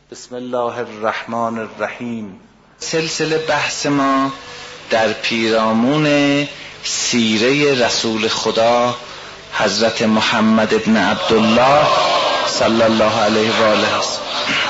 بسم الله الرحمن الرحیم. سلسله بحث ما در پیرامون سیره رسول خدا حضرت محمد ابن عبدالله صلی الله علیه و آله است.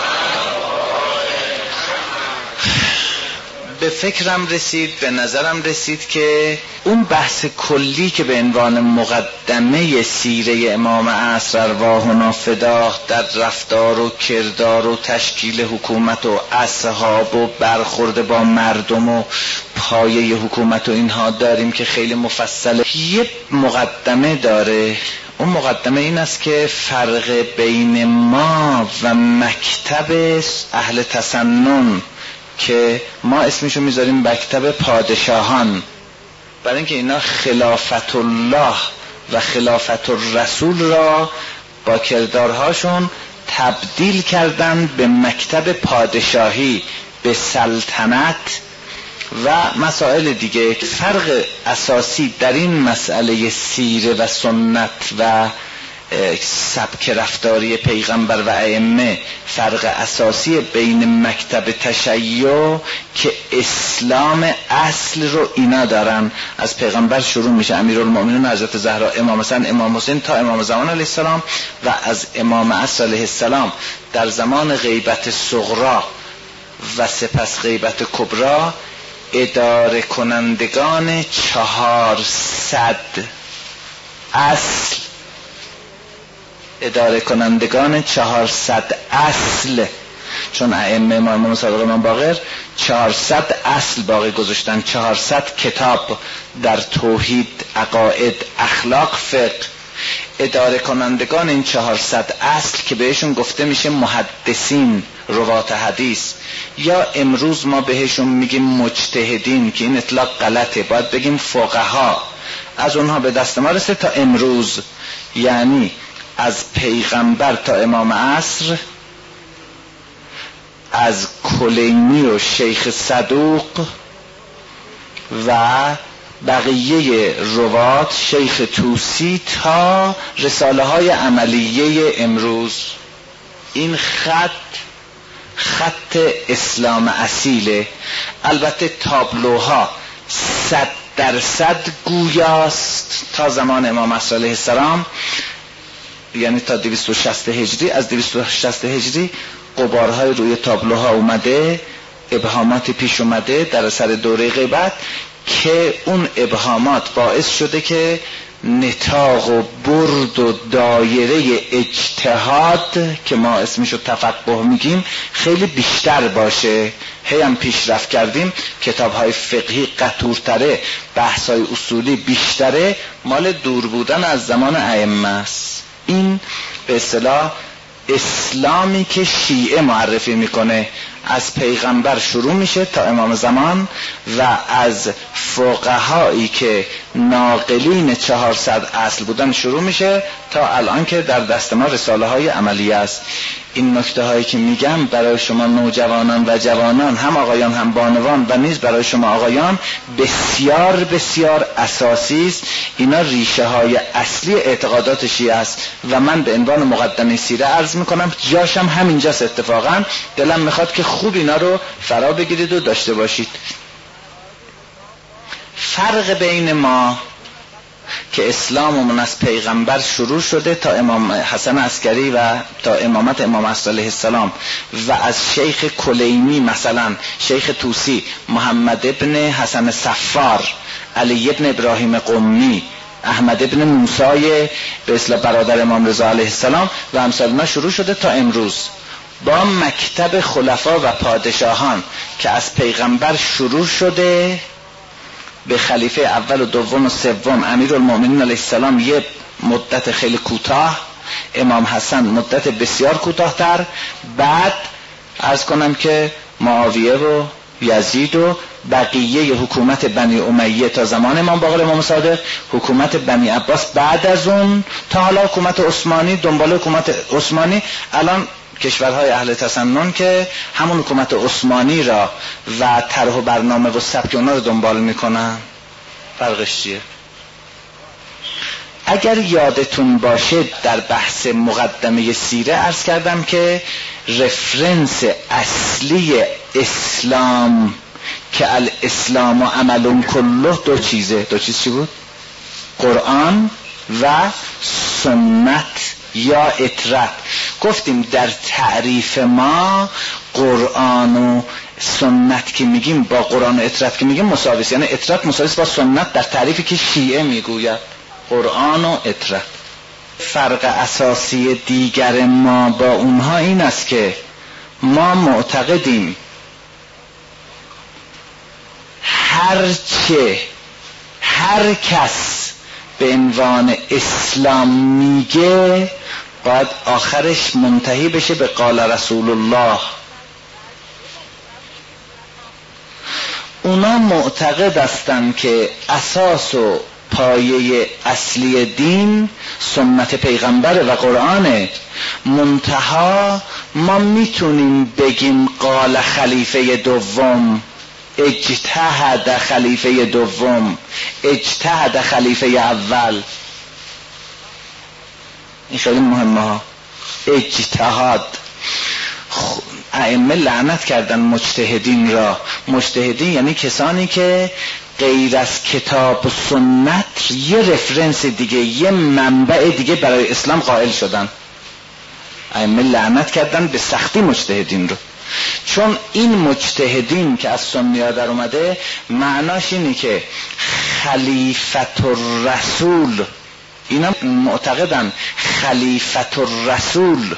به فکرم رسید، به نظرم رسید که اون بحث کلی که به عنوان مقدمه سیره امام عصر ارواحنا فداه در رفتار و کردار و تشکیل حکومت و اصحاب و برخورد با مردم و پایه حکومت و اینها داریم که خیلی مفصله. یه مقدمه داره. اون مقدمه این است که فرق بین ما و مکتب اهل تسنن که ما اسمشو میذاریم مکتب پادشاهان، برای اینکه اینا خلافت الله و خلافت الرسول را با کردارهاشون تبدیل کردن به مکتب پادشاهی، به سلطنت و مسائل دیگه. فرق اساسی در این مسئله سیره و سنت و سبک رفتاری پیغمبر و ائمه، فرق اساسی بین مکتب تشیع که اسلام اصل رو اینا دارن، از پیغمبر شروع میشه، امیرالمؤمنین حضرت زهرا، امام حسن، امام حسین تا امام زمان علیه السلام، و از امام عصر علیه السلام در زمان غیبت صغرا و سپس غیبت کبرا اداره کنندگان 400 اصل، اداره کنندگان 400 اصل، چون ائمه امام صادق امام باقر 400 اصل باقی گذاشتن، 400 کتاب در توحید، عقاید، اخلاق، فقه. اداره کنندگان این 400 اصل که بهشون گفته میشه محدثین، روات حدیث، یا امروز ما بهشون میگیم مجتهدین که این اطلاق غلطه، باید بگیم فقها. از اونها به دست ما رسه تا امروز، یعنی از پیغمبر تا امام عصر، از کلینی و شیخ صدوق و بقیه روات، شیخ توسی، تا رساله های عملیه امروز. این خط اسلام اصیله. البته تابلوها 100% گویاست تا زمان امام عصر علیه السلام، یعنی تا 260 هجری. از 260 هجری غبارهای روی تابلوها اومده، ابهامات پیش اومده در اثر دوره غیبت که اون ابهامات باعث شده که نطاق و برد و دایره اجتهاد که ما اسمشو تفقه میگیم خیلی بیشتر باشه. هی هم پیشرفت کردیم، کتاب‌های فقهی قطورتره، بحث‌های اصولی بیشتره، مال دور بودن از زمان ائمه است. این به اصطلاح اسلامی که شیعه معرفی میکنه، از پیغمبر شروع میشه تا امام زمان و از فقهایی که ناقلین 400 اصل بودن شروع میشه تا الان که در دست ما رساله های عملی است. این نکته هایی که میگم برای شما نوجوانان و جوانان، هم آقایان هم بانوان، و نیز برای شما آقایان بسیار بسیار اساسی است. اینا ریشه های اصلی اعتقادات شیعه است و من به عنوان مقدمه سیره عرض میکنم، جاشم همینجاست. اتفاقا دلم میخواد که خوب اینا رو فرا بگیرید و داشته باشید. فرق بین ما که اسلاممون از پیغمبر شروع شده تا امام حسن عسکری و تا امامت امام عصر علیه السلام، و از شیخ کلینی، مثلا شیخ توسی، محمد ابن حسن صفار، علی ابن ابراهیم قمی، احمد ابن موسی به اصطلاح برادر امام رضا علیه السلام و امثال ما شروع شده تا امروز، با مکتب خلفا و پادشاهان که از پیغمبر شروع شده به خلیفه اول و دوم و سوم، امیرالمؤمنین علیه السلام یه مدت خیلی کوتاه، امام حسن مدت بسیار کوتاه‌تر، بعد عرض کنم که معاویه و یزید و بقیه حکومت بنی امیه تا زمان امام باقر امام صادق، حکومت بنی عباس بعد از اون، تا حالا حکومت عثمانی، دنبال حکومت عثمانی. الان کشورهای اهل تسنن که همون حکومت عثمانی را و طرح و برنامه و سبک اونا رو دنبال میکنن. فرقش چیه؟ اگر یادتون باشه در بحث مقدمه سیره عرض کردم که رفرنس اصلی اسلام که الاسلام و عمل کله دو چیز چی بود؟ قرآن و سنت یا اطرت. گفتیم در تعریف ما قرآن و سنت که میگیم با قرآن و اطرت که میگیم مساویست، یعنی اطرت مساویست با سنت در تعریفی که شیعه میگوید قرآن و اطرت. فرق اساسی دیگر ما با اونها این است که ما معتقدیم هر کس به عنوان اسلام میگه باید آخرش منتهی بشه به قال رسول الله. اونا معتقد هستند که اساس و پایه اصلی دین سنت پیغمبر و قرآنه، منتها ما میتونیم بگیم قال خلیفه دوم، اجتهد خلیفه دوم، اجتهد خلیفه اول. این خیلی مهمه ها، اجتهاد. ائمه لعنت کردن مجتهدین را. مجتهدین یعنی کسانی که غیر از کتاب و سنت یه رفرنس دیگه، یه منبع دیگه برای اسلام قائل شدن. ائمه لعنت کردن به سختی مجتهدین رو، چون این مجتهدین که از سنی‌ها در اومده معناش اینه که خلیفت الرسول، اینا معتقدن خلیفت الرسول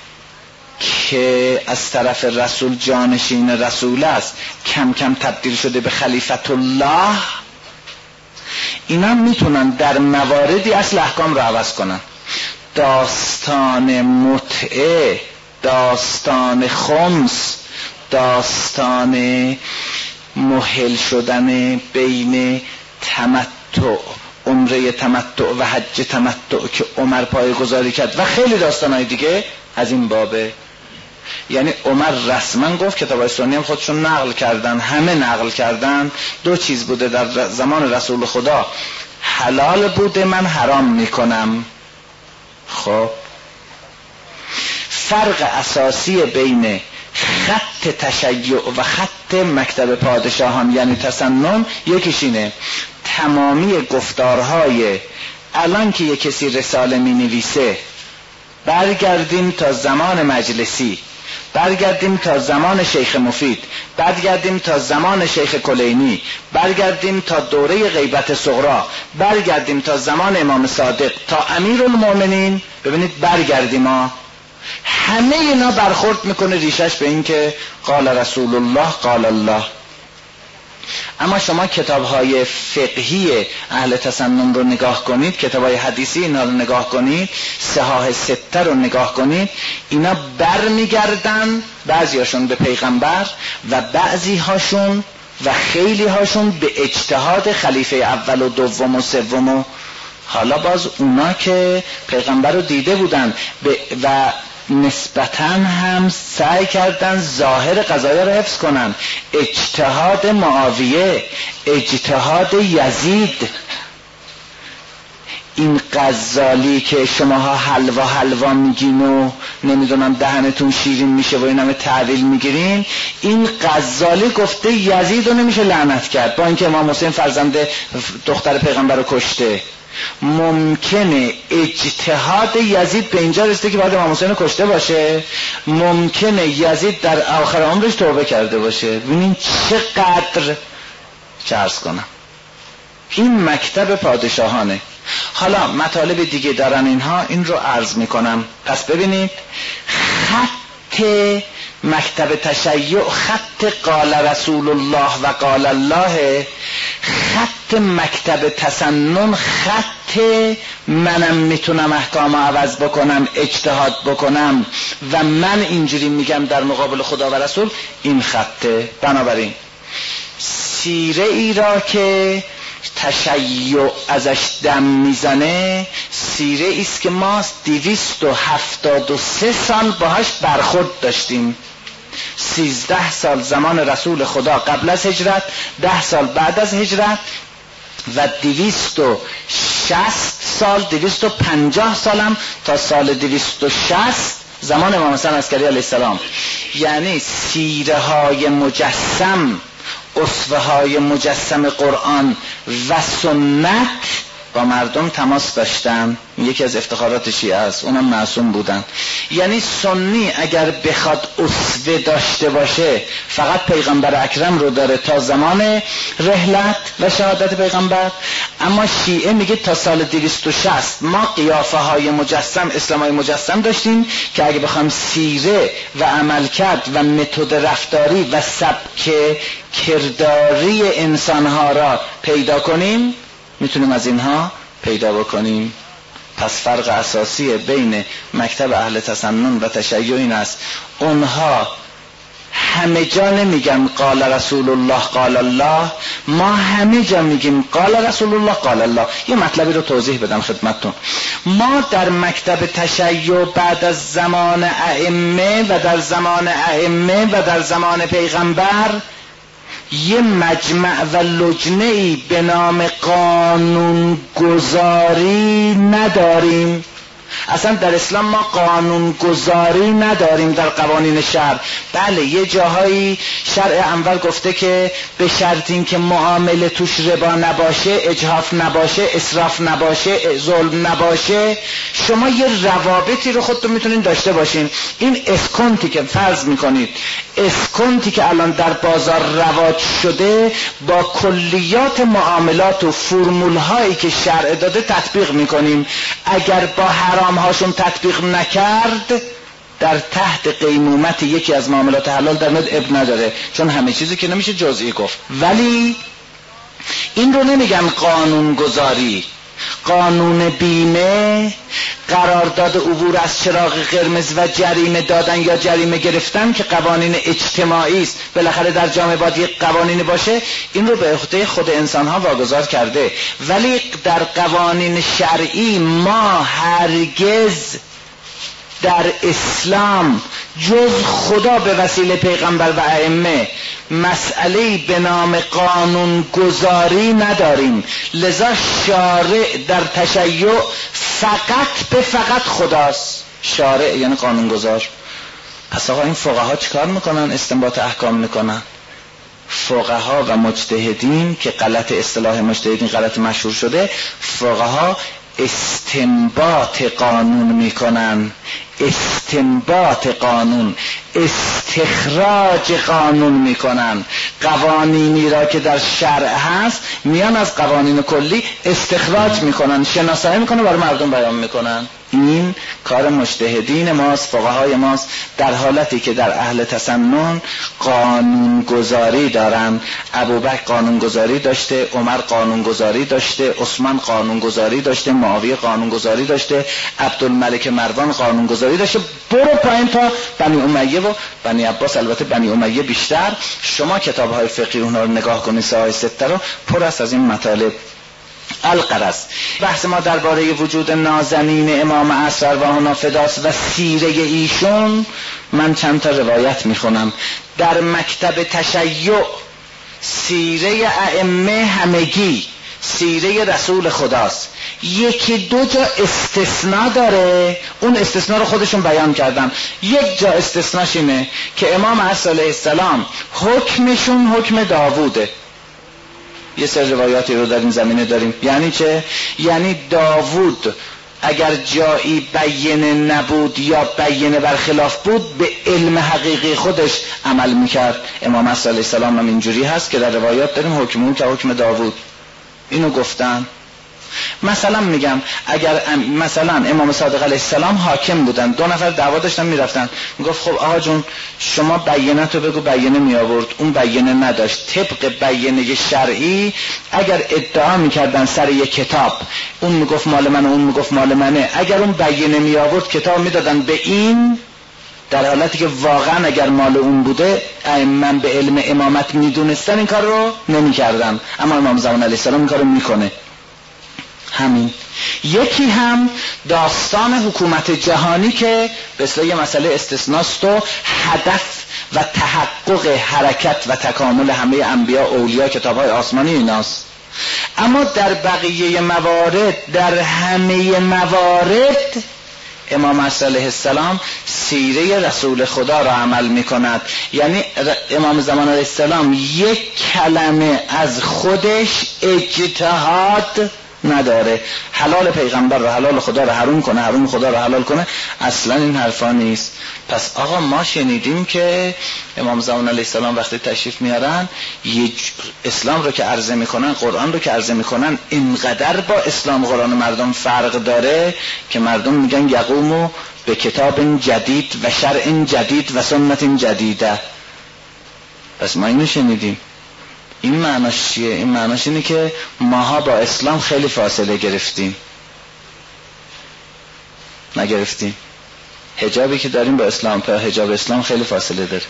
که از طرف رسول جانشین رسول است کم کم تبدیل شده به خلیفت الله، اینا میتونن در مواردی اصل احکام رو عوض کنن. داستان متعه، داستان خمس، داستان مهل شدن بین تمتع، عمره تمتع و حج تمتع که عمر پای گذاری کرد و خیلی داستانهای دیگه از این بابه. یعنی عمر رسما گفت، کتابای سنی هم خودشون نقل کردن، همه نقل کردن، دو چیز بوده در زمان رسول خدا، حلال بوده من حرام میکنم. خب فرق اساسی بین خط تشیع و خط مکتب پادشاهان یعنی تسنن یکیش اینه، تمامی گفتارهای الان که یک کسی رساله می نویسه، برگردیم تا زمان مجلسی، برگردیم تا زمان شیخ مفید، برگردیم تا زمان شیخ کلینی، برگردیم تا دوره غیبت صغرا، برگردیم تا زمان امام صادق، تا امیرالمومنین، ببینید برگردیم ها، همه اینا برخورد میکنه ریشش به این که قال رسول الله قال الله. اما شما کتاب‌های فقهی اهل تسنن رو نگاه کنید، کتاب‌های حدیثی اینا رو نگاه کنید، صحاح سته رو نگاه کنید، اینا برمیگردن بعضی‌هاشون به پیغمبر و بعضی‌هاشون و خیلی هاشون به اجتهاد خلیفه اول و دوم و سوم و حالا باز اونا که پیغمبر رو دیده بودن و نسبتاً هم سعی کردن ظاهر قضایا رو حفظ کنن. اجتهاد معاویه، اجتهاد یزید، این غزالی که شماها حلوا میگین و نمیدونم دهنتون شیرین میشه و این همه تعویل میگیرین، این غزالی گفته یزید رو نمیشه لعنت کرد با اینکه امام حسین فرزند دختر پیغمبر رو کشته. ممکنه اجتهاد یزید به اینجا رسیده که باید امام حسین رو کشته باشه، ممکنه یزید در آخر عمرش توبه کرده باشه. ببینین چقدر، چه عرض کنم، این مکتب پادشاهانه. حالا مطالب دیگه دارن اینها، این رو عرض میکنم. پس ببینید خط مکتب تشیع خط قال رسول الله و قال الله، خط مکتب تسنن خط منم میتونم احکام عوض بکنم، اجتهاد بکنم و من اینجوری میگم در مقابل خدا و رسول، این خطه. بنابراین سیره ای را که تشیع ازش دم میزنه، سیره ایست که ما 273 سال باهاش برخورد داشتیم. 13 سال زمان رسول خدا قبل از هجرت، 10 سال بعد از هجرت و 260 سال 250 سالم تا سال 260 زمان امام حسن عسکری علیه السلام، یعنی سیره های مجسم، اسوه های مجسم قرآن و سنت با مردم تماس داشتن. یکی از افتخارات شیعه است، اونم معصوم بودن. یعنی سنی اگر بخواد اسوه داشته باشه فقط پیغمبر اکرم رو داره تا زمان رحلت و شهادت پیغمبر، اما شیعه میگه تا سال 260 ما قیافه های مجسم، اسلام های مجسم داشتیم که اگه بخوام سیره و عملکرد و متد رفتاری و سبک کرداری انسانها را پیدا کنیم میتونیم از اینها پیدا بکنیم. پس فرق اساسی بین مکتب اهل تسنن و تشیع این است، اونها همه جا نمیگن قال رسول الله قال الله، ما همه جا میگیم قال رسول الله قال الله. یه مطلبی رو توضیح بدم خدمتتون. ما در مکتب تشیع بعد از زمان ائمه و در زمان ائمه و در زمان پیغمبر یه مجمع و لجنه‌ای به نام قانونگذاری نداریم. اصلا در اسلام ما قانونگذاری نداریم در قوانین شرع. بله یه جاهایی شرع انور گفته که به شرط این که معامله توش ربا نباشه، اجحاف نباشه، اسراف نباشه، ظلم نباشه، شما یه روابطی رو خودتون میتونین داشته باشین. این اسکونتی که فرض میکنید، اسکونتی که الان در بازار رواج شده، با کلیات معاملات و فرمول هایی که شرع داده تطبیق میکنیم. اگر با حرام هاشون تطبیق نکرد در تحت قیمومت یکی از معاملات حلال در مد اب نداره، چون همه چیزی که نمیشه جزئی گفت. ولی این رو نمیگن قانون گذاری. قانون بیمه، قرارداد عبور از چراغ قرمز و جریمه دادن یا جریمه گرفتن که قوانین اجتماعی است، بالاخره در جامعه باید یک قوانین باشه، این رو به عهده خود انسان ها واگذار کرده. ولی در قوانین شرعی ما هرگز در اسلام جز خدا به وسیله پیغمبر و ائمه مسئله‌ای به نام قانون گذاری نداریم. لذا شارع در تشیع فقط خداست. شارع یعنی قانون گذار. پس آقا این فقها چیکار میکنن؟ استنباط احکام میکنن. فقها و مجتهدین که غلط، اصطلاح مجتهدین غلط مشهور شده، فقها استنباط قانون میکنن. استنباط قانون، استخراج قانون میکنن. قوانینی را که در شرع هست میان از قوانین کلی استخراج میکنن، شناسایی میکنن، برای مردم بیان میکنن. این کار مجتهدین ماست، فقهای ماست، در حالتی که در اهل تسنن قانونگذاری دارن. ابوبکر قانونگذاری داشته، عمر قانونگذاری داشته، عثمان قانونگذاری داشته، معاویه قانونگذاری داشته، عبدالملک مروان قانونگذاری داشته. برو پایین تا بنی امیه و بنی عباس، البته بنی امیه بیشتر. شما کتاب‌های فقهی اونها رو نگاه کنید، ساهای سته رو پر است از این مطالب. الغرض بحث ما درباره وجود نازنین امام عصر ارواحنا فداست و سیره ایشون. من چند تا روایت میخونم. در مکتب تشیع سیره ائمه همگی سیره رسول خداست. یکی دو جا استثناء داره، اون استثناء رو خودشون بیان کردن. یک جا استثناءش اینه که امام عصر علیه السلام حکمشون حکم داووده. یه سر روایاتی رو در این زمینه داریم. یعنی چه؟ یعنی داوود اگر جایی بیینه نبود یا بیینه برخلاف بود، به علم حقیقی خودش عمل میکرد. امام عصر علیه السلام هم اینجوری هست که در روایات داریم حکمون که حکم داوود. اینو گفتن. مثلا میگم اگر مثلا امام صادق علیه السلام حاکم بودن، دو نفر دعوا داشتن میرفتن، میگفت خب آقا جون شما بیاناتو بگو، بیانه میآورد، اون بیانه نداشت. طبق بیانه شرعی اگر ادعا میکردن سر یک کتاب، اون میگفت مال منه، اون میگفت مال منه، اگر اون بیانه میآورد کتاب میدادن به این، در حالتی که واقعا اگر مال اون بوده من به علم امامت میدونستن این کار رو نمیکردن. اما امام زمان علیه السلام این کار رو میکنه. همین. یکی هم داستان حکومت جهانی که به اصطلاح یه مسئله استثناست و هدف و تحقق حرکت و تکامل همه انبیا، اولیا، کتاب‌های آسمانی ایناست. اما در بقیه موارد، در همه موارد امام عصر علیه السلام سیره رسول خدا را عمل می کند. یعنی امام زمان علیه السلام یک کلمه از خودش اجتهاد نداره. حلال پیغمبر را حلال خدا را حرام کنه، حرام خدا را حلال کنه، اصلا این حرفا نیست. پس آقا ما شنیدیم که امام زمان علیه السلام وقتی تشریف میارن اسلام رو که عرضه میکنن، قرآن رو که عرضه میکنن، اینقدر با اسلام قرآن مردم فرق داره که مردم میگن یقومو به کتاب جدید و شرع جدید و سنت جدیده. پس ما اینو شنیدیم. این معناش چیه؟ این معناش اینه که ماها با اسلام خیلی فاصله گرفتیم. نگرفتیم. حجابی که داریم با اسلام، با حجاب اسلام خیلی فاصله داره.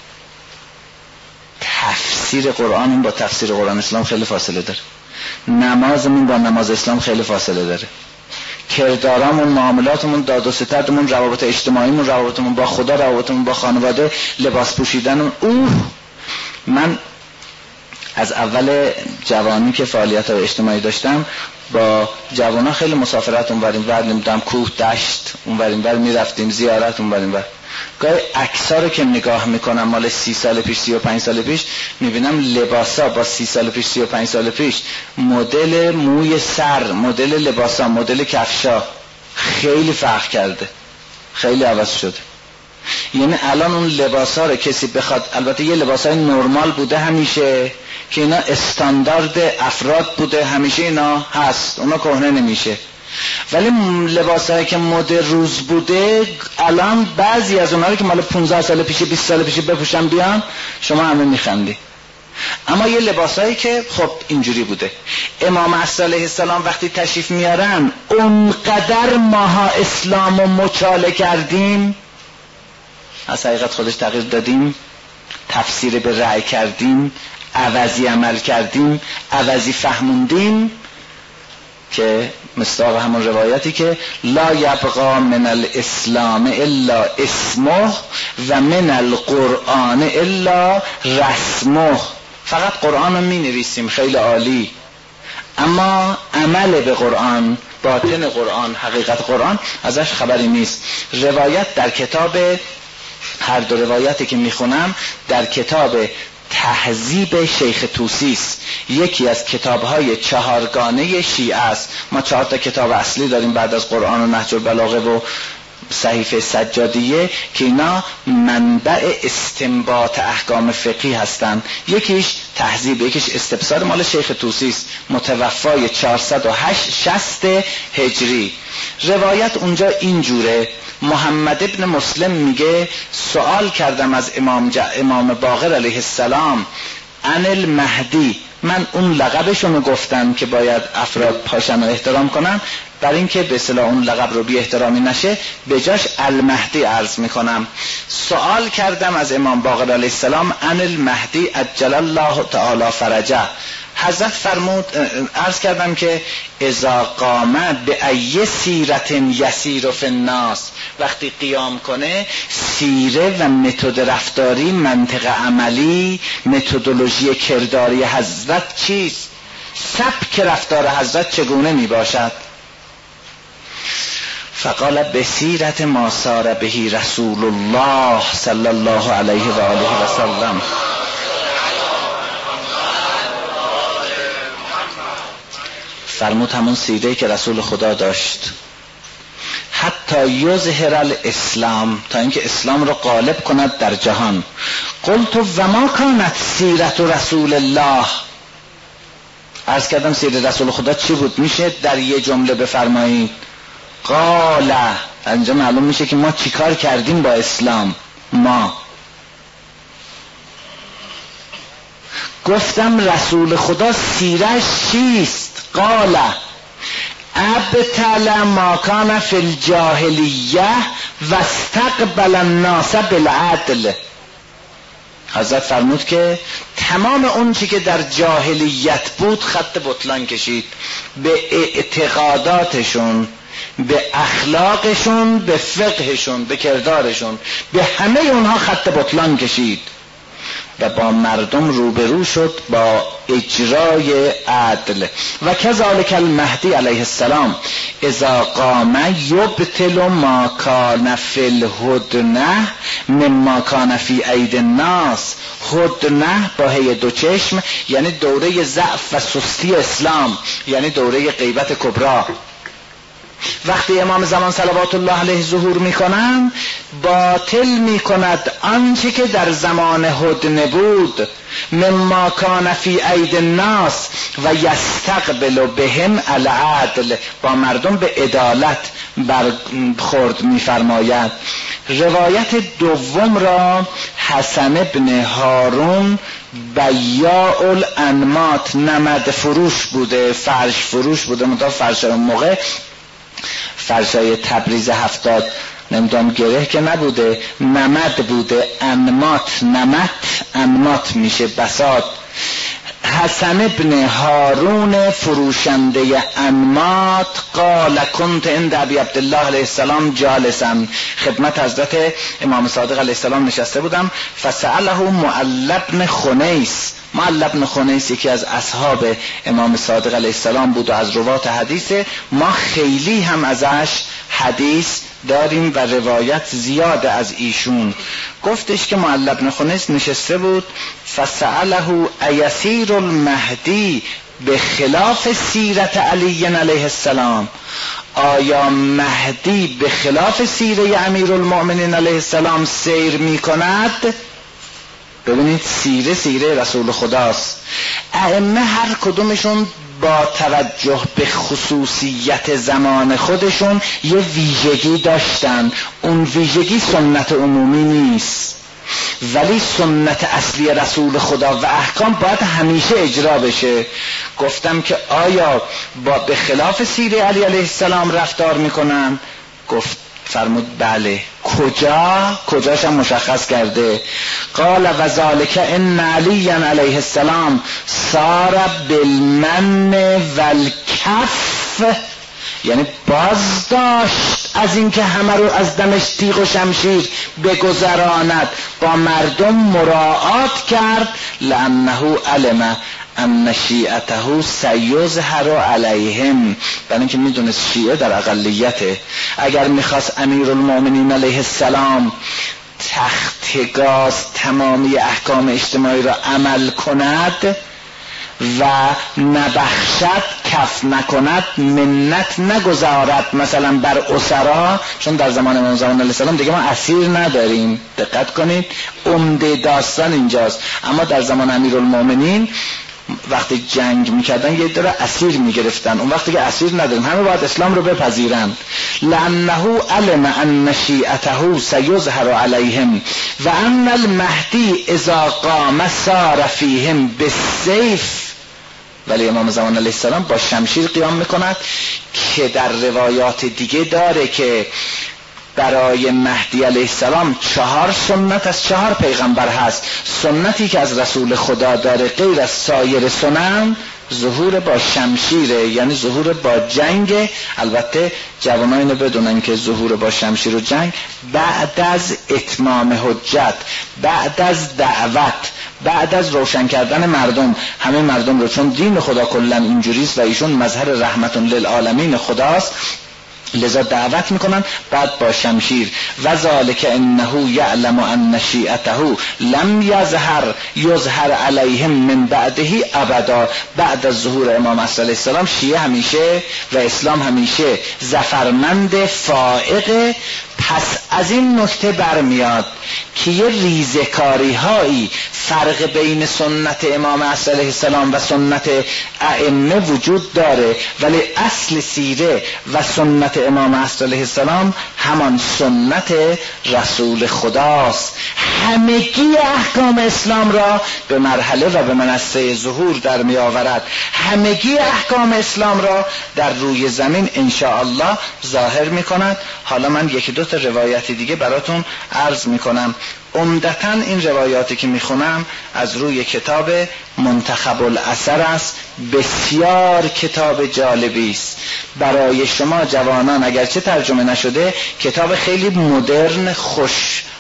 تفسیر قرآن با تفسیر قرآن اسلام خیلی فاصله داره. نمازمون با نماز اسلام خیلی فاصله داره. کردارامون، معاملاتمون، داد و ستدمون، روابط اجتماعیمون، روابطمون با خدا، روابطمون با خانواده، لباس پوشیدنمون. من از اول جوانی که فعالیت اجتماعی داشتم با جوانا خیلی مسافرت اونوریم ور نمیدونم کوه دشت اونوریم ور میرفتیم، زیارت اونوریم ور. گاهی عکس‌ها رو که نگاه میکنم مال 30 سال پیش 35 سال پیش میبینم لباسا با 30 سال پیش 35 سال پیش، مدل موی سر، مدل لباسا، مدل کفشا خیلی فرق کرده، خیلی عوض شده. یعنی الان اون لباسا رو کسی بخواد، البته یه لباسای نرمال بوده همیشه که اینا استاندارد افراد بوده، همیشه اینا هست، اونا کهنه نمیشه. ولی لباسایی که مد روز بوده الان بعضی از اونها رو که مال 15 سال پیش 20 سال پیش بپوشن بیان شما همه میخندی. اما یه لباسایی که خب اینجوری بوده. امام عصر علیه السلام وقتی تشریف میارن اونقدر ماها اسلام رو مچاله کردیم، از حقیقت خودش تغییر دادیم، تفسیر به رأی کردیم، عوضی عمل کردیم، عوضی فهموندیم، که مصداق همون روایتی که لا یبقا من الاسلام الا اسمه و من القرآن الا رسمه. فقط قرآن رو می نویسیم خیلی عالی، اما عمل به قرآن، باطن قرآن، حقیقت قرآن ازش خبری نیست. روایت در کتاب، هر دو روایتی که میخونم در کتاب تهذیب شیخ طوسی است، یکی از کتاب‌های چهارگانه شیعه است. ما 4 تا کتاب اصلی داریم بعد از قرآن و نهج البلاغه و صحیفه سجادیه که اینا منبع استنباط احکام فقهی هستند. یکیش تهذیب، یکیش استبصار، مال شیخ طوسی است، متوفای 460 هجری. روایت اونجا اینجوره، محمد ابن مسلم میگه سوال کردم از امام باقر علیه السلام عن المهدی، من اون لقبشونو گفتم که باید افراد پاشن و احترام کنن، برای اینکه به اصطلاح اون لقب رو بی احترامی نشه به جاش المهدی عرض میکنم. سوال کردم از امام باقر علیه السلام عن المهدی عجل الله تعالی فرجه. حضرت فرمود، عرض کردم که اذا قام به ای سیرت یسیر فی الناس، وقتی قیام کنه سیره و متد رفتاری، منطق عملی، متدولوژی کرداری حضرت چیست، سبک رفتار حضرت چگونه می باشد؟ فقال بسیرت ما سار بهی رسول الله صلی الله علیه و آله و سلم. فرمود همون سیره که رسول خدا داشت، حتی یظهر الاسلام، تا اینکه اسلام رو غالب کند در جهان. قلت و ما کانت سیرت رسول الله، عرض کردم سیره رسول خدا چی بود؟ میشه در یه جمله بفرمایید؟ قال، اینجا معلوم میشه که ما چیکار کردیم با اسلام. ما گفتم رسول خدا سیرش چیست؟ قال ابطل ما کان فی الجاهلیه و استقبل الناس بالعدل. حضرت فرمود که تمام اون چی که در جاهلیت بود خط بطلان کشید، به اعتقاداتشون، به اخلاقشون، به فقهشون، به کردارشون، به همه اونها خط بطلان کشید. و با مردم روبرو شد با اجرای عدل. و کذالک المهدی علیه السلام اذا قام یبطل ما کان فی الهدنه مما کان فی اید الناس. هدنه با هی دو چشم یعنی دوره ضعف و سستی اسلام، یعنی دوره غیبت کبرا. وقتی امام زمان صلوات الله علیه ظهور میکنن باطل میکند آنچه که در زمان هدنه بود، مما کان فی اید الناس و یستقبل بهم العدل، با مردم به عدالت برخورد میفرماید. روایت دوم را حسن ابن هارون بیاع الانمات، نمد فروش بوده، فرش فروش بوده، منتها فرش اون موقع فرشای تبریز 70 نمیدونم گره که نبوده، نمد بوده. انمات، نمت انمات میشه بساط. حسن ابن هارون فروشنده انمات قال کنت عند ابی عبدالله علیه السلام جالسا، خدمت حضرت امام صادق علیه السلام نشسته بودم. فسأله معل بن خنیس، معل بن خنیس یکی از اصحاب امام صادق علیه السلام بود و از روات حدیثه. ما خیلی هم ازش حدیث داریم و روایت زیاده از ایشون. گفتش که معل بن خنیس نشسته بود. فسأله ایسیر المهدی به خلاف سیرت علی علیه السلام، آیا مهدی به خلاف سیره امیرالمؤمنین علیه السلام سیر می کند؟ ببینید سیره رسول خداست. ائمه هر کدومشون با توجه به خصوصیت زمان خودشون یه ویژگی داشتن. اون ویژگی سنت عمومی نیست، ولی سنت اصلی رسول خدا و احکام باید همیشه اجرا بشه. گفتم که آیا با به خلاف سیره علی علیه السلام رفتار میکنن؟ گفت فرمود بله. کجاش هم مشخص کرده. قال و ذالک ان علی علیه السلام صار بالمن والکف، یعنی باز داشت از اینکه همه رو از دمش تیغ و شمشیر بگذراند، با مردم مراعات کرد. لانه علم ان شیعته سیظهر علیهم، برای اینکه میدونست شیعه در اقلیته. اگر میخواست امیرالمؤمنین علیه السلام تختگاز تمامی احکام اجتماعی را عمل کند و نبخشد، کف نکند، منت نگذارد مثلا بر اسرا، چون در زمان امام زمان علیه السلام دیگه ما اسیر نداریم، دقت کنید عمده داستان اینجاست. اما در زمان امیرالمؤمنین وقتی جنگ میکردن یه داره اسیر میگرفتن، اون وقتی که اسیر نداریم همه باید اسلام رو بپذیرن. لانه علم ان شیعته سیظهر علیهم و ان المهدی اذا قام صار فیهم بالسیف، ولی امام زمان علیه السلام با شمشیر قیام میکند که در روایات دیگه داره که برای مهدی علیه السلام 4 سنت از 4 پیغمبر هست. سنتی که از رسول خدا داره غیر از سایر سنن ظهور با شمشیره، یعنی ظهور با جنگ. البته جوانان اینو بدونن که ظهور با شمشیر و جنگ بعد از اتمام حجت، بعد از دعوت، بعد از روشن کردن مردم، همه مردم رو، چون دین خدا کلا اینجوریست و ایشون مظهر رحمت للعالمین خداست، لذا دعوت میکنن بعد با شمشیر. و ذالک انه یعلم ان شیعته لم یظهر علیهم من بعده ابدا، بعد از ظهور امام علیه السلام شیعه همیشه و اسلام همیشه ظفرمند فائق. پس از این نکته برمیاد که یه ریزکاری هایی فرق بین سنت امام علیه السلام و سنت ائمه وجود داره، ولی اصل سیره و سنت امام علیه السلام همان سنت رسول خداست. همگی احکام اسلام را به مرحله و به منصه ظهور در می آورد، همگی احکام اسلام را در روی زمین انشاءالله ظاهر می کند. حالا من 1-2 تا روایت دیگه براتون عرض می کنم. عمدتاً این روایاتی که میخونم از روی کتاب منتخب الاثر است. بسیار کتاب جالبی است برای شما جوانان، اگرچه ترجمه نشده، کتاب خیلی مدرن، خوش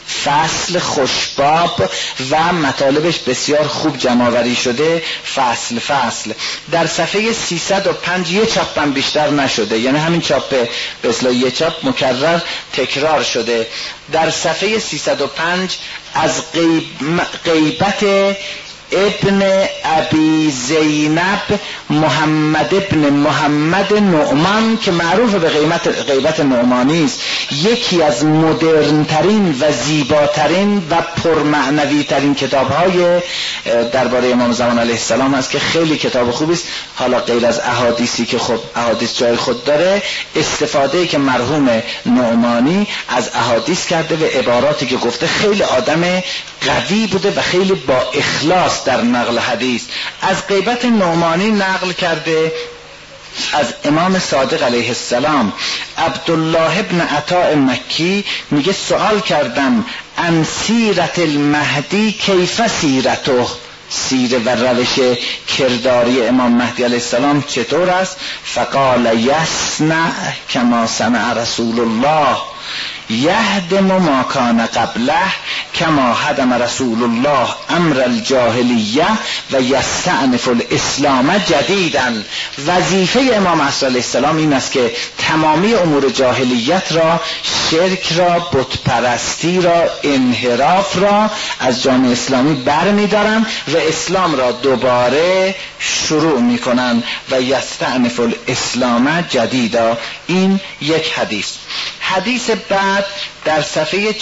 فصل خوشباب و مطالبش بسیار خوب جمع‌آوری شده، فصل فصل. در صفحه 305 یه چاپم بیشتر نشده، یعنی همین چاپ به اصطلاح یه چاپ مکرر تکرار شده. در صفحه 305 از غیبت ابن ابی زینب محمد ابن محمد نعمان که معروف به غیبت نعمانی است، یکی از مدرن ترین و زیباترین و پرمعنوی ترین کتاب‌های درباره امام زمان علیه السلام است که خیلی کتاب خوبی است. حالا غیر از احادیثی که خب احادیث جای خود داره، استفاده که مرحوم نعمانی از احادیث کرده و عباراتی که گفته، خیلی آدم قوی بوده و خیلی با اخلاص در نقل حدیث. از غیبت نعمانی نقل کرده از امام صادق علیه السلام. عبدالله ابن عطاء مکی میگه سوال کردم عن سیرت المهدی کیف سیرته، سیره و روش کرداری امام مهدی علیه السلام چطور است؟ فقال یصنع کما صنع رسول الله، یهدم ما کان قبله کما هدم رسول الله امر الجاهلیه و یستأنف الاسلام جدیدا. وظیفه امام عصر علیه السلام این است که تمامی امور جاهلیت را، شرک را، بت پرستی را، انحراف را از جامعه اسلامی برمی‌دارند و اسلام را دوباره شروع می‌کنند و یستأنف الاسلام جدیدا. این یک حدیث. حدیث بعد در صفحه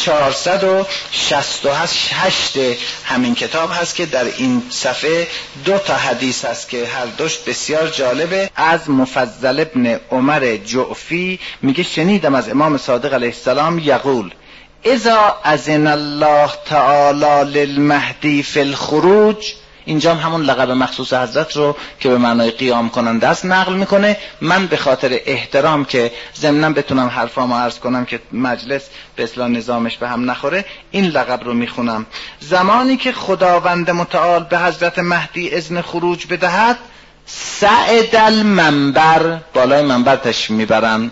468 همین کتاب هست که در این صفحه 2 تا حدیث هست که هر دوش بسیار جالبه. از مفضل ابن عمر جعفی میگه شنیدم از امام صادق علیه السلام یقول اذا اذن الله تعالی للمهدی فی الخروج. اینجا همون لقب مخصوص حضرت رو که به معنای قیام کننده است نقل میکنه. من به خاطر احترام که ضمناً بتونم حرفامو عرض کنم که مجلس به اصطلاح نظامش به هم نخوره، این لقب رو میخونم. زمانی که خداوند متعال به حضرت مهدی اذن خروج بدهد، صعد المنبر، بالای منبر تشریف میبرن،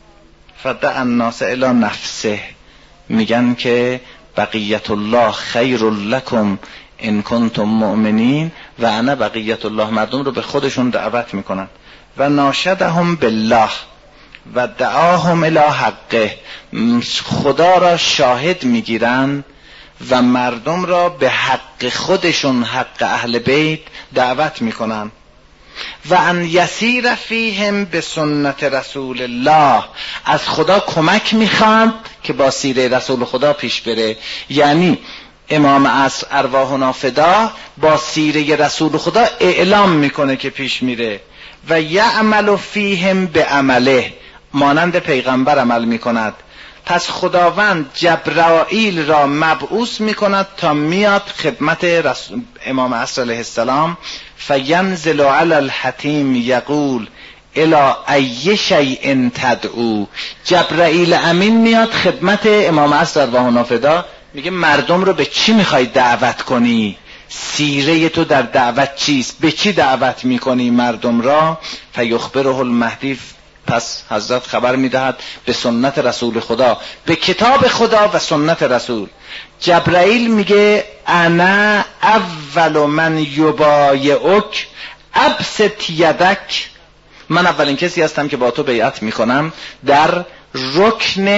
فدع الناس الی نفسه، میگن که بقیت الله خیر لکم ان کنتم مؤمنین و انا بقیت الله. مردم رو به خودشون دعوت میکنن. و ناشدهم بالله و دعاهم الی حقه، خدا را شاهد میگیرن و مردم را به حق خودشون، حق اهل بیت دعوت میکنن. و ان یسیر فیهم به سنت رسول الله، از خدا کمک میخواد که با سیره رسول خدا پیش بره. یعنی امام عصر ارواحنا فدا با سیره رسول خدا اعلام میکنه که پیش میره. و یعمل فیهم به عمله، مانند پیغمبر عمل میکند. پس خداوند جبرائیل را مبعوث میکند تا میاد خدمت امام عصر علیه السلام. فینزل علی الحتیم یقول الی ای شیء تدعو. جبرائیل امین میاد خدمت امام عصر ارواحنا فدا، میگه مردم رو به چی میخوای دعوت کنی؟ سیره تو در دعوت چیست؟ به چی دعوت میکنی مردم را؟ فیخبره المهدی، پس حضرت خبر میدهد به سنت رسول خدا، به کتاب خدا و سنت رسول. جبرائیل میگه انا اول من یبایعک ابسط یدک، من اولین کسی هستم که با تو بیعت میکنم در رکن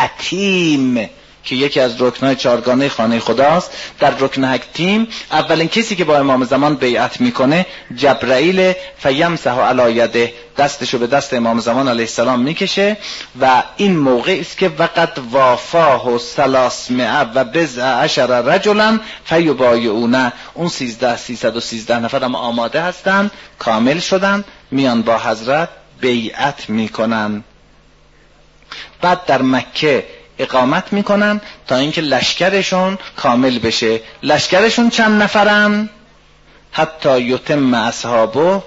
حتیم که یکی از رکنهای چهارگانه خانه خداست. در رکن حتیم اولین کسی که با امام زمان بیعت میکنه جبرائیل. فیمسح علی یده، دستشو به دست امام زمان علیه السلام میکشه و این موقع است که وقت وافاه 300 و بضع عشر رجلا فیبایعونه، اون 313 نفر هم آماده هستن، کامل شدن، میان با حضرت بیعت میکنن. بعد در مکه اقامت میکنن تا اینکه لشکرشون کامل بشه. لشکرشون چند نفرن؟ حتی یتم اصحابه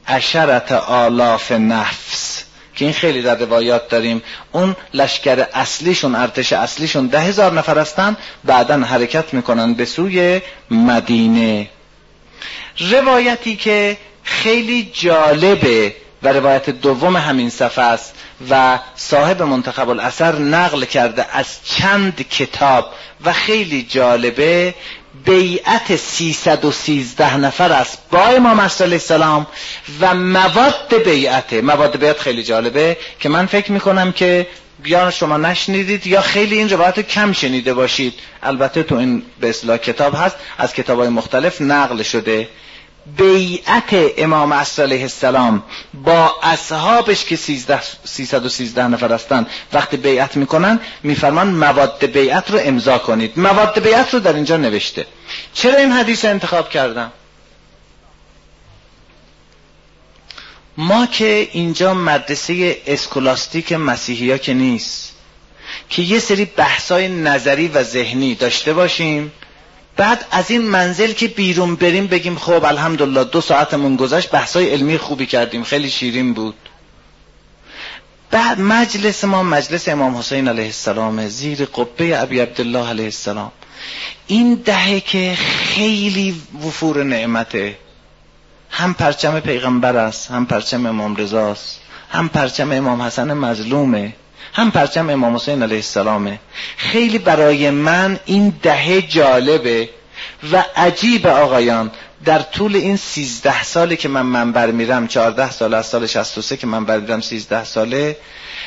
10,000 نفس، که این خیلی در روایات داریم. اون لشکر اصلیشون، ارتش اصلیشون 10,000 نفر هستن، بعدن حرکت میکنن به سوی مدینه. روایتی که خیلی جالبه و روایت دوم همین صفحه است و صاحب منتخب الاثر نقل کرده از چند کتاب و خیلی جالبه. بیعت 313 نفر است با امام عصر علیه السلام و مواد بیعت خیلی جالبه که من فکر میکنم که یا شما نشنیدید یا خیلی این روایت کم شنیده باشید. البته تو این به اصطلاح کتاب هست، از کتاب‌های مختلف نقل شده. بیعت امام عصر علیه السلام با اصحابش که 313 نفر هستن وقتی بیعت میکنن میفرمان مواد بیعت رو امضا کنید. مواد بیعت رو در اینجا نوشته. چرا این حدیث رو انتخاب کردم؟ ما که اینجا مدرسه اسکولاستیک مسیحی‌ها که نیست که یه سری بحثای نظری و ذهنی داشته باشیم، بعد از این منزل که بیرون بریم بگیم خب الحمدلله 2 ساعتمون گذشت، بحثای علمی خوبی کردیم، خیلی شیرین بود. بعد مجلس ما مجلس امام حسین علیه السلام زیر قبه ابی عبدالله علیه السلام. این دهه که خیلی وفور نعمته، هم پرچم پیغمبر است، هم پرچم امام رضا است، هم پرچم امام حسن مظلومه، هم پرچم امام حسین علیه السلامه. خیلی برای من این دهه جالبه و عجیب آقایان. در طول این 13 ساله که من منبر میرم، 14 سال از سال 63 که منبر میرم 13 ساله،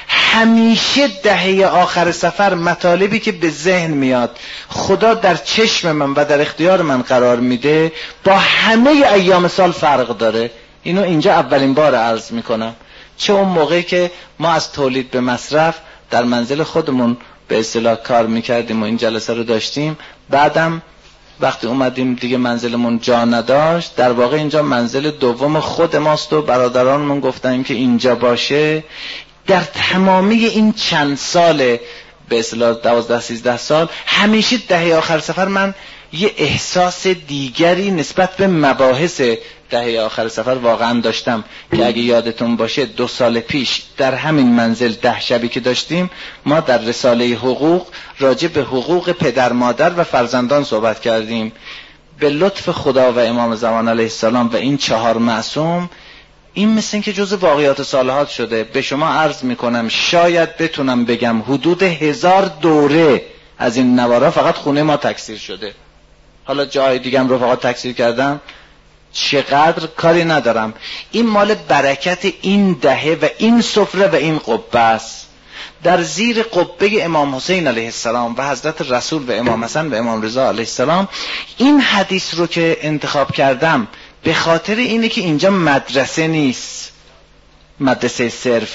همیشه دهه آخر سفر مطالبی که به ذهن میاد خدا در چشم من و در اختیار من قرار میده با همه ایام سال فرق داره. اینو اینجا اولین بار عرض میکنم. چه اون موقعی که ما از تولید به مصرف در منزل خودمون به اصطلاح کار میکردیم و این جلسه رو داشتیم، بعدم وقتی اومدیم دیگه منزلمون جا نداشت، در واقع اینجا منزل دوم خود ماست و برادرانمون گفتن که اینجا باشه. در تمامی این چند سال به اصطلاح 12-13 سال همیشه دهه آخر سفر من یه احساس دیگری نسبت به مباحث دهه آخر سفر واقعا داشتم که اگه یادتون باشه 2 سال پیش در همین منزل 10 شبی که داشتیم ما در رساله حقوق راجع به حقوق پدر مادر و فرزندان صحبت کردیم. به لطف خدا و امام زمان علیه السلام و این 4 معصوم این مثل این که جز واقعات صالحات شده. به شما عرض میکنم شاید بتونم بگم حدود 1000 دوره از این نوارا فقط خونه ما تکثیر شده. حالا جای دیگه هم رو فقط تکثیر کردم، چقدر کاری ندارم. این مال برکت این دهه و این سفره و این قبه است. در زیر قبه امام حسین علیه السلام و حضرت رسول و امام حسن و امام رضا علیه السلام این حدیث رو که انتخاب کردم به خاطر اینه که اینجا مدرسه نیست، مدرسه صرف،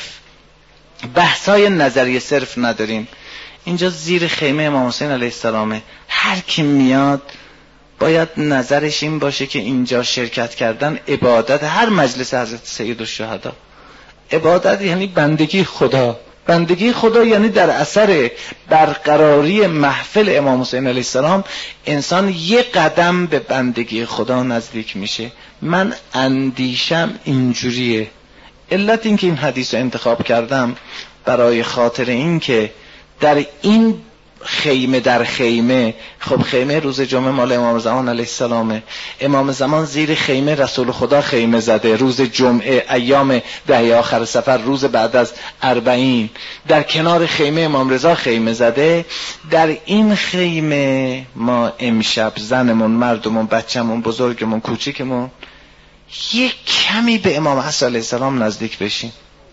بحثای نظری صرف نداریم. اینجا زیر خیمه امام حسین علیه السلامه. هر کی میاد باید نظرش این باشه که اینجا شرکت کردن عبادت. هر مجلس حضرت سید الشهدا عبادت یعنی بندگی خدا. بندگی خدا یعنی در اثر برقراری محفل امام حسین علیه السلام انسان یه قدم به بندگی خدا نزدیک میشه. من اندیشم اینجوریه. علت این که این حدیث رو انتخاب کردم برای خاطر این که در این خیمه در خیمه، خب خیمه روز جمعه مال امام زمان علیه السلامه. امام زمان زیر خیمه رسول خدا خیمه زده روز جمعه، ایام دهه آخر سفر، روز بعد از 40 در کنار خیمه امام رضا خیمه زده. در این خیمه ما امشب زنمون، مردمون، بچه‌مون، بزرگمون، کوچیکمون یک کمی به امام عصر علیه السلام نزدیک بشیم.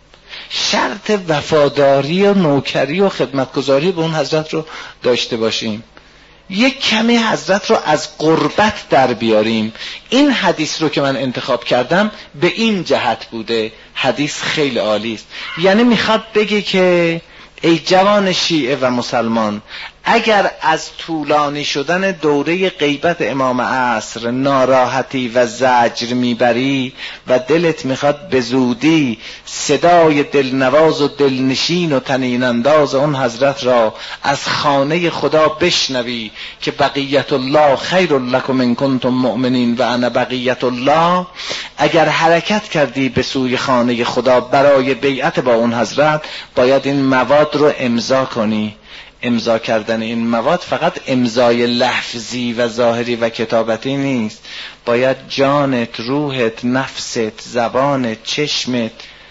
شرط وفاداری و نوکری و خدمتگزاری به اون حضرت رو داشته باشیم. یک کمی حضرت رو از قربت در بیاریم. این حدیث رو که من انتخاب کردم به این جهت بوده. حدیث خیلی عالی است. یعنی میخواد بگه که ای جوان شیعه و مسلمان، اگر از طولانی شدن دوره غیبت امام عصر ناراحتی و زجر میبری و دلت میخواد به زودی صدای دلنواز و دلنشین و طنین انداز اون حضرت را از خانه خدا بشنوی که بقیت الله خیر لکم ان کنتم مؤمنین و انا بقیت الله، اگر حرکت کردی به سوی خانه خدا برای بیعت با اون حضرت باید این مواد رو امضا کنی. امضا کردن این مواد فقط امضای لفظی و ظاهری و کتابتی نیست. باید جانت، روحت، نفست، زبانت، چشمت،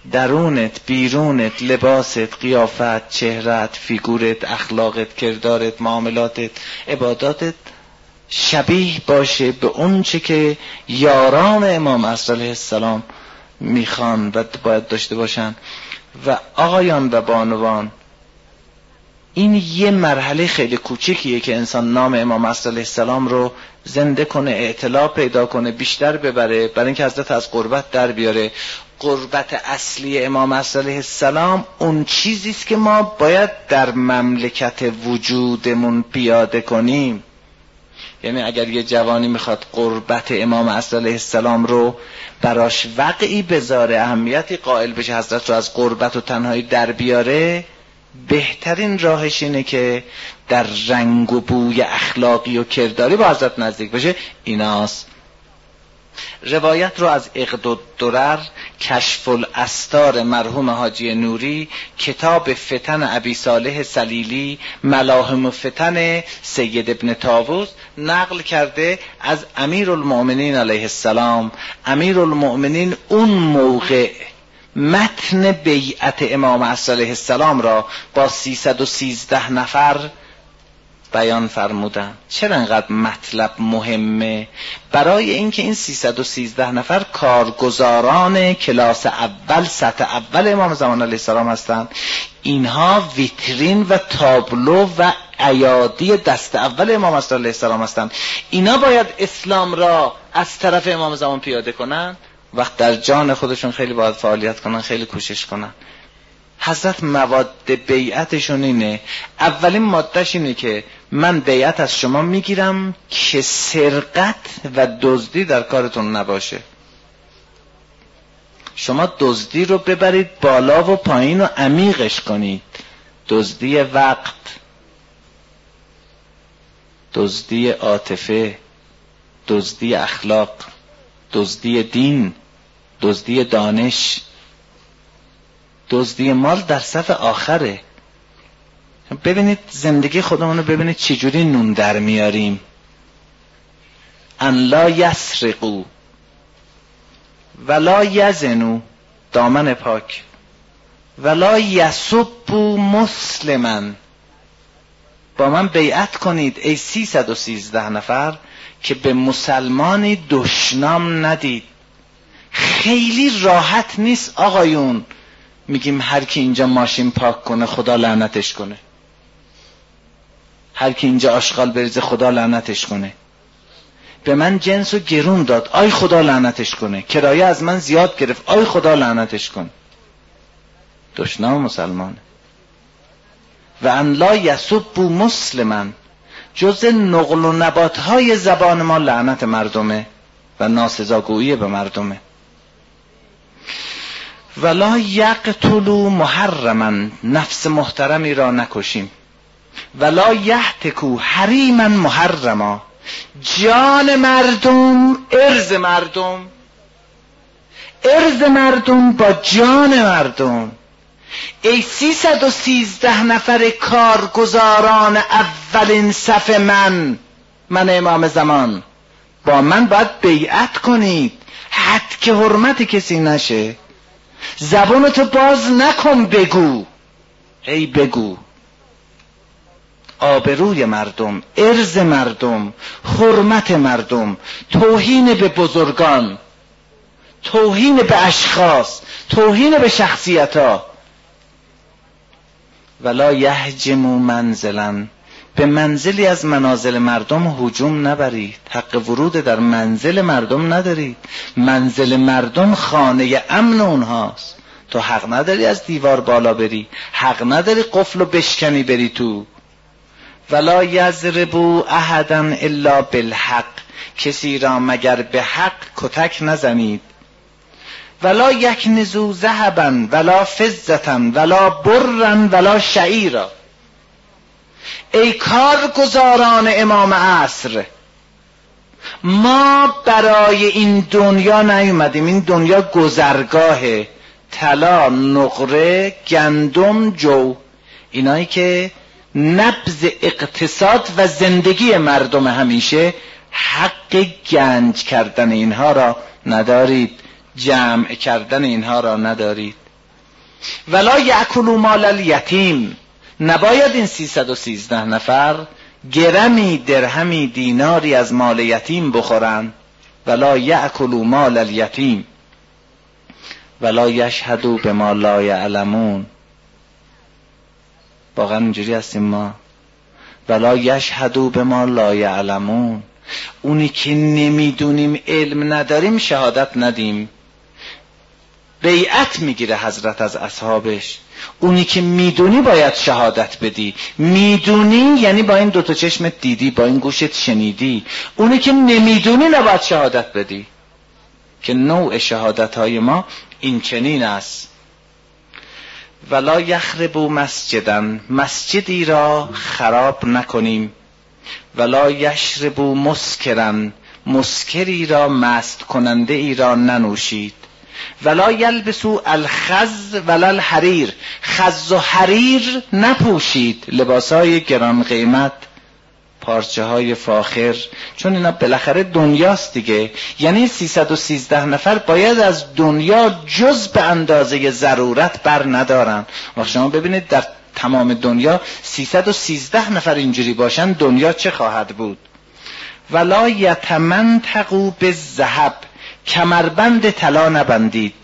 درونت، بیرونت، لباست، قیافت، چهرت، فیگورت، اخلاقت، کردارت، معاملاتت، عباداتت شبیه باشه به اون چه که یاران امام عصر علیه السلام میخوان و باید داشته باشن. و آقایان و بانوان، این یه مرحله خیلی کوچیکیه که انسان نام امام عصر علیه السلام رو زنده کنه، اطلاع پیدا کنه، بیشتر ببره، برای اینکه حضرت از غربت در بیاره. غربت اصلی امام عصر علیه السلام اون چیزیست که ما باید در مملکت وجودمون پیاده کنیم. یعنی اگر یه جوانی میخواد غربت امام عصر علیه السلام رو براش واقعی بذاره، اهمیتی قائل بشه، حضرت رو از غربت و تنهایی در بیاره، بهترین راهش اینه که در رنگ و بوی اخلاقی و کرداری با حضرت نزدیک بشه. ایناست. روایت رو از عقد الدرر، کشف الاستار مرحوم حاجی نوری، کتاب فتن ابی صالح سلیلی، ملاهم فتن سید ابن طاووس نقل کرده از امیرالمؤمنین علیه السلام. امیرالمؤمنین اون موقع متن بیعت امام عصر علیه السلام را با 313 نفر بیان فرمودن. چرا انقدر مطلب مهمه؟ برای اینکه این 313 نفر کارگزاران کلاس اول، سطح اول امام زمان علیه السلام هستند. اینها ویترین و تابلو و ایادی دست اول امام علیه السلام هستند. اینا باید اسلام را از طرف امام زمان پیاده کنن، وقت در جان خودشون خیلی باید فعالیت کنن، خیلی کوشش کنن. حضرت مواد بیعتشون اینه، اولین مادهش اینه که من بیعت از شما میگیرم که سرقت و دزدی در کارتون نباشه. شما دزدی رو ببرید بالا و پایین و عمیقش کنید. دزدی وقت، دزدی عاطفه، دزدی اخلاق، دزدی دین، دزدی دانش، دزدی مال در صف آخره. ببینید زندگی خودمون رو ببینید چجوری نون در میاریم. ان لا یسرقو ولا یزنو، دامن پاک، ولا یسبوا مسلما. با من بیعت کنید ای 313 نفر که به مسلمانی دشنام ندید. خیلی راحت نیست آقایون میگیم هر کی اینجا ماشین پاک کنه خدا لعنتش کنه، هر کی اینجا آشغال بریزه خدا لعنتش کنه، به من جنسو گرون داد آی خدا لعنتش کنه، کرایه از من زیاد گرفت آی خدا لعنتش کنه. دشنام مسلمانه. و ان لا یسبوا مسلما، جز نقل و نباتهای زبان ما لعنت مردمه و ناسزاگویی به مردمه. ولا یقتلوا محرما، نفس محترمی را نکشیم. ولا یهتکوا حریما محرما، جان مردم، ارز مردم، ارز مردم با جان مردم. ای 313 نفر کارگزاران اولین صف من امام زمان، با من باید بیعت کنید حد که حرمت کسی نشه. زبانتو باز نکن بگو، ای بگو. آبروی مردم، ارز مردم، حرمت مردم، توهین به بزرگان، توهین به اشخاص، توهین به شخصیتها. ولا یهجموا منزلا، به منزلی از منازل مردم هجوم نبرید. حق ورود در منزل مردم ندارید. منزل مردم خانه امن اونهاست. تو حق نداری از دیوار بالا بری، حق نداری قفلو بشکنی بری تو. ولا یضربوا احدا الا بالحق، کسی را مگر به حق کتک نزنید. ولا یکنزوا ذهبا ولا فضة ولا برا ولا شعیرا، ای کارگزاران امام عصر، ما برای این دنیا نیومدیم. این دنیا گذرگاهه. طلا، نقره، گندم، جو، اینایی که نبض اقتصاد و زندگی مردم همیشه، حق گنج کردن اینها را ندارید، جمع کردن اینها را ندارید. ولا یأکلوا مال الیتیم، نباید این 313 نفر گرمی، درهمی، دیناری از مال یتیم بخورن. ولا یأکلوا مال الیتیم ولا یشهدوا بما لا یعلمون. واقعا اینجوری هستیم ما. ولا یشهدوا بما لا یعلمون، اونی که نمیدونیم، علم نداریم، شهادت ندیم. بیعت میگیره حضرت از اصحابش. اونی که میدونی باید شهادت بدی. میدونی یعنی با این دوتا چشمت دیدی، با این گوشت شنیدی. اونی که نمیدونی نباید شهادت بدی. که نوع شهادت های ما این چنین است. ولا یخربوا مسجدن، مسجدی را خراب نکنیم. ولا یشربوا مسکرن، مسکری را، مست کننده ای را ننوشید. ولا یلبسوا الخز ولا الحریر، خز و حریر نپوشید، لباسهای گران قیمت، پارچه های فاخر، چون اینا بالاخره دنیاست دیگه. یعنی 313 نفر باید از دنیا جز به اندازه ضرورت بر ندارن. و شما ببینید در تمام دنیا 313 نفر اینجوری باشن، دنیا چه خواهد بود. ولا یتمنطقوا بالذهب، کمربند طلا نبندید.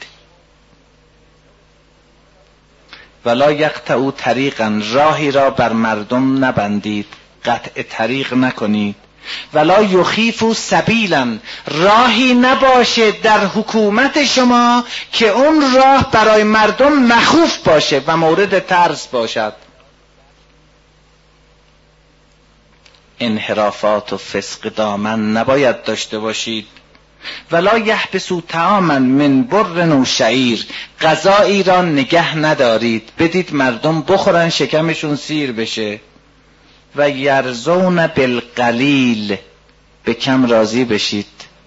ولا یقطعوا طریقا، راهی را بر مردم نبندید، قطع طریق نکنید. ولا یخیفوا سبیلا، راهی نباشه در حکومت شما که اون راه برای مردم مخوف باشه و مورد ترس باشد. انحرافات و فسق دامن نباید داشته باشید. ولا یحبسوا طعاما من بر و شعیر، غذایی را نگه ندارید، بدید مردم بخورن شکمشون سیر بشه. و یرضون بالقلیل، به کم راضی بشید.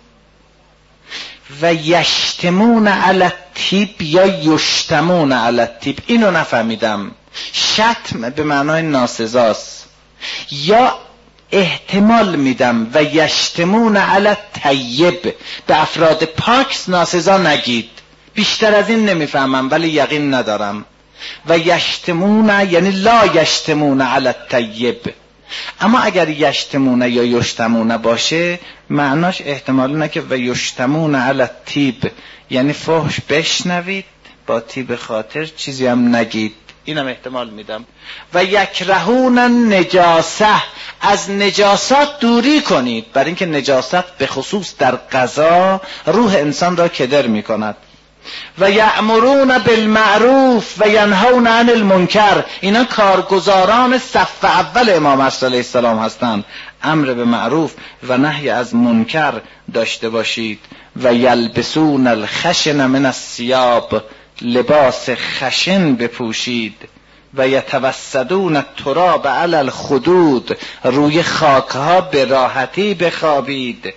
و یشتمون علی الطیب یا یشتمون علی الطیب، اینو نفهمیدم. شتم به معنای ناسزاست، یا احتمال میدم و یشتمون علی الطیب، به افراد پاک ناسزا نگید. بیشتر از این نمیفهمم ولی یقین ندارم. و یشتمون یعنی لا یشتمون علی الطیب. اما اگر یشتمون یا یشتمون باشه معناش احتمال اینه که و یشتمون علی الطیب، یعنی فحش بشنوید با طیب خاطر چیزی هم نگید. اینم احتمال میدم. و یکرهون النجاسه، از نجاسات دوری کنید، برای اینکه نجاست به خصوص در غذا روح انسان را کدر میکند. و یأمرون بالمعروف و ینهون عن المنکر، اینا کارگزاران صف اول امام علیه السلام هستند. امر به معروف و نهی از منکر داشته باشید. و یلبسون الخشن من الثیاب، لباس خشن بپوشید. و یتوسدون التراب علی الخدود، روی خاکها به راحتی بخوابید.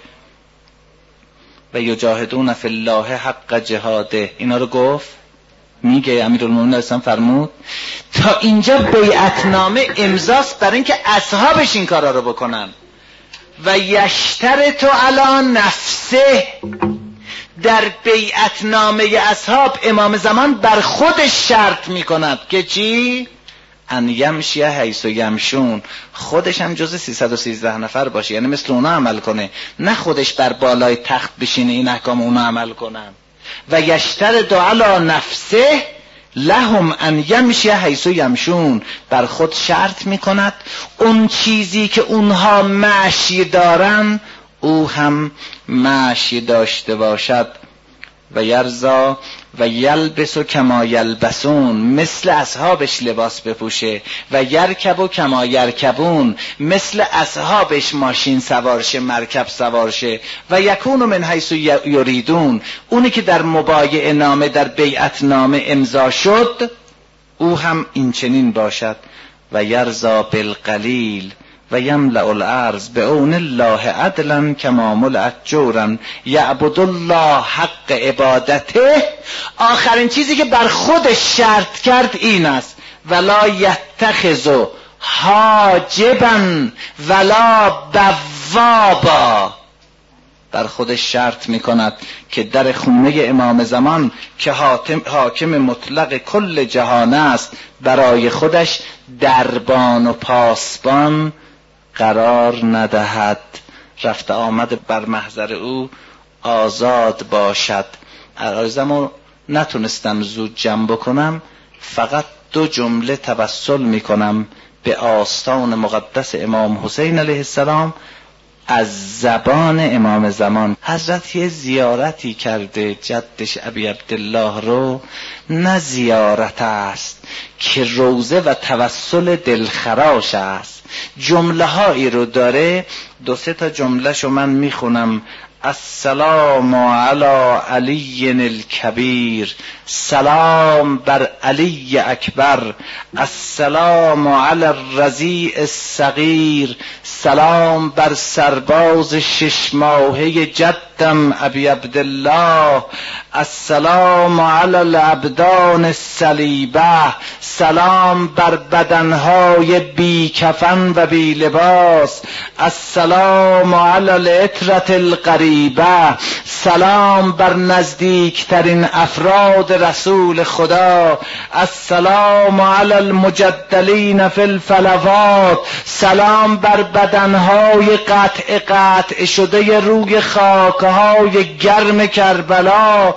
و یجاهدون فی الله حق جهاده، اینا رو گفت میگه امیرالمومنین اصلا فرمود تا اینجا بیعتنامه امضاست برای اینکه اصحابش این کارا رو بکنن. و یشترط علی نفسه، در بیعتنامه اصحاب امام زمان بر خودش شرط میکند که چی؟ ان یمشی حیث یمشون، خودش هم جز 313 نفر باشه، یعنی مثل اونا عمل کنه، نه خودش بر بالای تخت بشینه این احکام اونا عمل کنن. و یشترط علی نفسه لهم ان یمشی حیث یمشون، بر خود شرط میکند اون چیزی که اونها مشی دارن او هم مشی داشته باشد. و یرزا و یلبسو کما یلبسون، مثل اصحابش لباس بپوشه. و یرکبو کما یرکبون، مثل اصحابش ماشین سوارشه، مرکب سوارشه. و یکونو من حیث یریدون، اونی که در مبایعه نامه، در بیعت نامه امضا شد او هم این چنین باشد. و یرزا بالقلیل و یملأ الارض بعون الله عدلا کما ملأت جورا یعبد الله حق عبادته. آخرین چیزی که بر خودش شرط کرد این است ولا یتخذ حاجبا ولا بوابا، در خودش شرط می کند که در خونه امام زمان که حاکم مطلق کل جهان است برای خودش دربان و پاسبان قرار ندهد، رفت آمد بر محضر او آزاد باشد. عرایزمو نتونستم زود جمع بکنم، فقط 2 جمله توسل میکنم به آستان مقدس امام حسین علیه السلام از زبان امام زمان. حضرت یه زیارتی کرده جدش ابی عبدالله رو، نه زیارت است که روزه و توسل دلخراش است. جمله هایی رو داره، 2-3 تا جمله شو من میخونم. السلام علی علی الکبیر، سلام بر علی اکبر، السلام علی الرضیع الصغیر، سلام بر سرباز 6 ماهه جدم ابی عبدالله، السلام علی الابدان الصلیبه، سلام بر بدنهای بی کفن و بی لباس، السلام علی العطرة القریبه، سلام بر نزدیکترین افراد رسول خدا، السلام علی المجدلین فی الفلوات، سلام بر بدنهای قطع شده روی خاکهای گرم کربلا،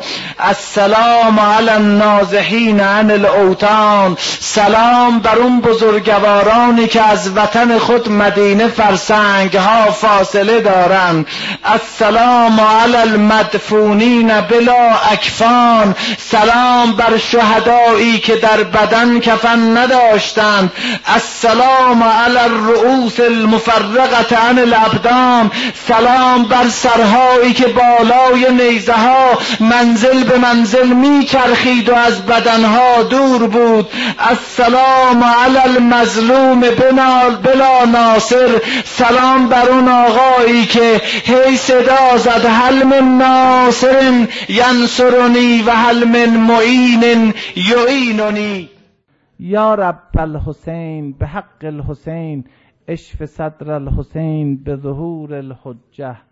السلام علی النازحین عن الاوطان، سلام بر اون بزرگوارانی که از وطن خود مدینه فرسنگ ها فاصله دارند، السلام علی المدفونین بلا اکفان، سلام بر شهدایی که در بدن کفن نداشتند، السلام علی الرؤوس المفرقة عن الابدان، سلام بر سرهایی که بالای نیزه ها منزل به منزل میچرخید و از بدنها دور بود، السلام علی المظلوم بلا ناصر، سلام بر اون آقایی که هی صدا زد هل من ناصر ینصرنی و هل من معین یعیننی. یا رب الحسین به حق الحسین اشف صدر الحسین به ظهور الحجه.